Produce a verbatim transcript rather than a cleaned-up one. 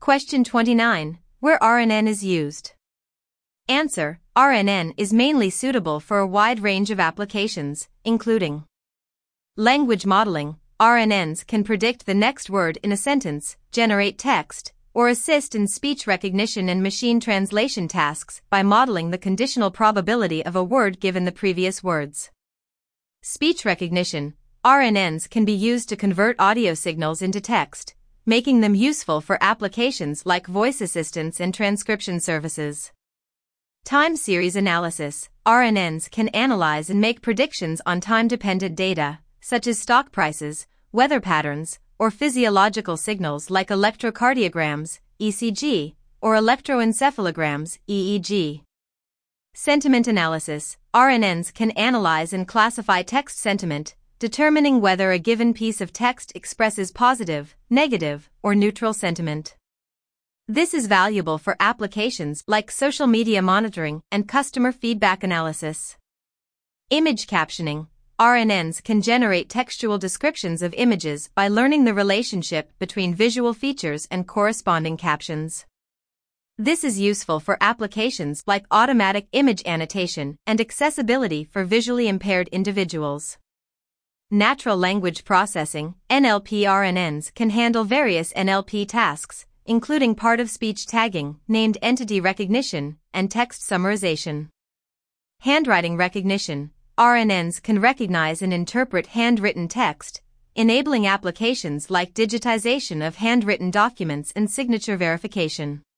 Question twenty-nine. Where R N N is used? Answer: R N N is mainly suitable for a wide range of applications, including language modeling. R N Ns can predict the next word in a sentence, generate text, or assist in speech recognition and machine translation tasks by modeling the conditional probability of a word given the previous words. Speech recognition. R N Ns can be used to convert audio signals into text, making them useful for applications like voice assistants and transcription services. Time series analysis. R N Ns can analyze and make predictions on time-dependent data, such as stock prices, weather patterns, or physiological signals like electrocardiograms, E C G, or electroencephalograms, E E G. Sentiment analysis. R N Ns can analyze and classify text sentiment, determining whether a given piece of text expresses positive, negative, or neutral sentiment. This is valuable for applications like social media monitoring and customer feedback analysis. Image captioning. R N Ns can generate textual descriptions of images by learning the relationship between visual features and corresponding captions. This is useful for applications like automatic image annotation and accessibility for visually impaired individuals. Natural language processing, N L P. R N Ns can handle various N L P tasks, including part-of-speech tagging, named entity recognition, and text summarization. Handwriting recognition. R N Ns can recognize and interpret handwritten text, enabling applications like digitization of handwritten documents and signature verification.